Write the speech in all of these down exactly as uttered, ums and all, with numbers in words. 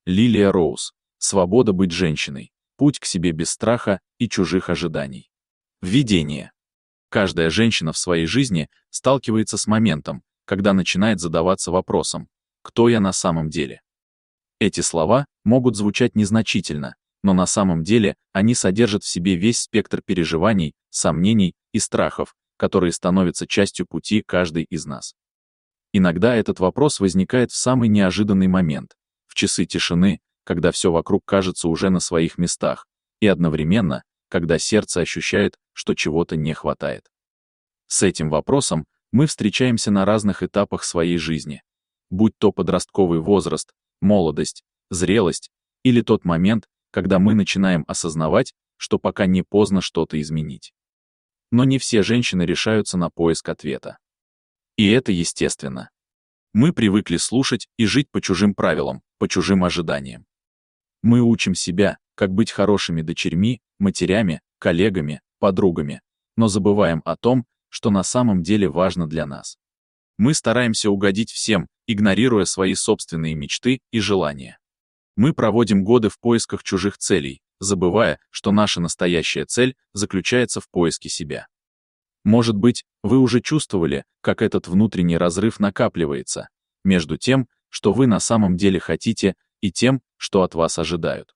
Лилия Роуз. Свобода быть женщиной. Путь к себе без страха и чужих ожиданий. Введение. Каждая женщина в своей жизни сталкивается с моментом, когда начинает задаваться вопросом: «Кто я на самом деле?». Эти слова могут звучать незначительно, но на самом деле они содержат в себе весь спектр переживаний, сомнений и страхов, которые становятся частью пути каждой из нас. Иногда этот вопрос возникает в самый неожиданный момент, в часы тишины, когда все вокруг кажется уже на своих местах, и одновременно, когда сердце ощущает, что чего-то не хватает. С этим вопросом мы встречаемся на разных этапах своей жизни, будь то подростковый возраст, молодость, зрелость или тот момент, когда мы начинаем осознавать, что пока не поздно что-то изменить. Но не все женщины решаются на поиск ответа. И это естественно. Мы привыкли слушать и жить по чужим правилам, по чужим ожиданиям. Мы учим себя, как быть хорошими дочерьми, матерями, коллегами, подругами, но забываем о том, что на самом деле важно для нас. Мы стараемся угодить всем, игнорируя свои собственные мечты и желания. Мы проводим годы в поисках чужих целей, забывая, что наша настоящая цель заключается в поиске себя. Может быть, вы уже чувствовали, как этот внутренний разрыв накапливается между тем, что вы на самом деле хотите, и тем, что от вас ожидают.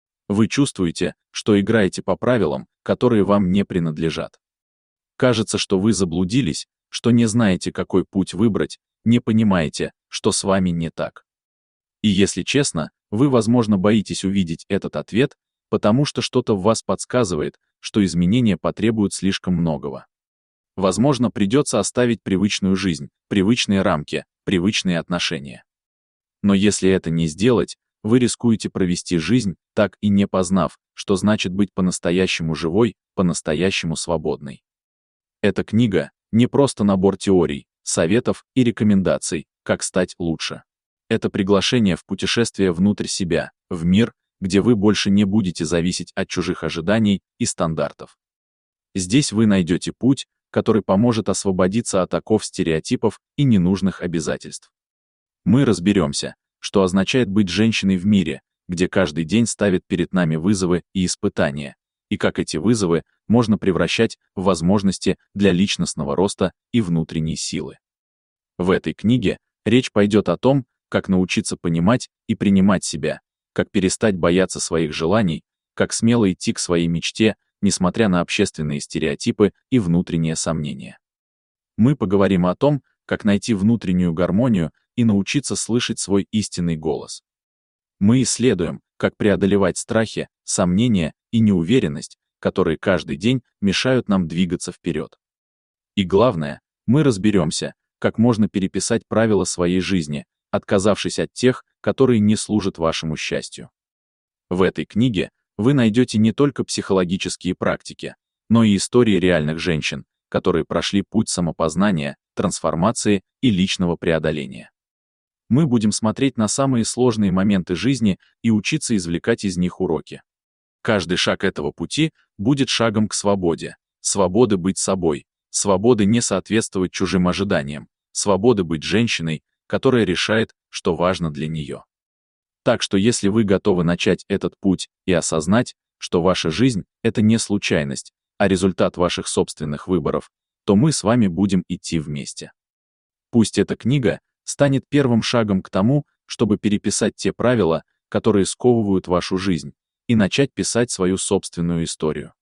Вы чувствуете, что играете по правилам, которые вам не принадлежат. Кажется, что вы заблудились, что не знаете, какой путь выбрать, не понимаете, что с вами не так. И если честно, вы, возможно, боитесь увидеть этот ответ, потому что что-то в вас подсказывает, что изменения потребуют слишком многого. Возможно, придется оставить привычную жизнь, привычные рамки, привычные отношения. Но если это не сделать, вы рискуете провести жизнь, так и не познав, что значит быть по-настоящему живой, по-настоящему свободной. Эта книга — не просто набор теорий, советов и рекомендаций, как стать лучше. Это приглашение в путешествие внутрь себя, в мир, где вы больше не будете зависеть от чужих ожиданий и стандартов. Здесь вы найдете путь, который поможет освободиться от оков стереотипов и ненужных обязательств. Мы разберемся, что означает быть женщиной в мире, где каждый день ставит перед нами вызовы и испытания, и как эти вызовы можно превращать в возможности для личностного роста и внутренней силы. В этой книге речь пойдет о том, как научиться понимать и принимать себя, как перестать бояться своих желаний, как смело идти к своей мечте, несмотря на общественные стереотипы и внутренние сомнения. Мы поговорим о том, как найти внутреннюю гармонию и научиться слышать свой истинный голос. Мы исследуем, как преодолевать страхи, сомнения и неуверенность, которые каждый день мешают нам двигаться вперед. И главное, мы разберемся, как можно переписать правила своей жизни, отказавшись от тех, которые не служат вашему счастью. В этой книге вы найдете не только психологические практики, но и истории реальных женщин, которые прошли путь самопознания, трансформации и личного преодоления. Мы будем смотреть на самые сложные моменты жизни и учиться извлекать из них уроки. Каждый шаг этого пути будет шагом к свободе, свободы быть собой, свободы не соответствовать чужим ожиданиям, свободы быть женщиной, которая решает, что важно для нее. Так что если вы готовы начать этот путь и осознать, что ваша жизнь — это не случайность, а результат ваших собственных выборов, то мы с вами будем идти вместе. Пусть эта книга станет первым шагом к тому, чтобы переписать те правила, которые сковывают вашу жизнь, и начать писать свою собственную историю.